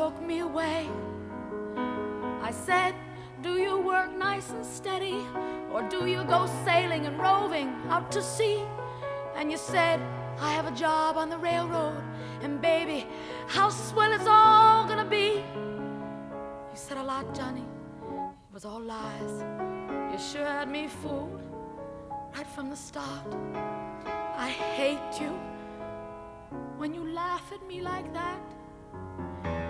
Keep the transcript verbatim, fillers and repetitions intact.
took me away. I said, do you work nice and steady, or do you go sailing and roving out to sea? And you said, I have a job on the railroad, and baby, how swell it's all gonna be. You said a lot, Johnny, it was all lies. You sure had me fooled right from the start. I hate you when you laugh at me like that.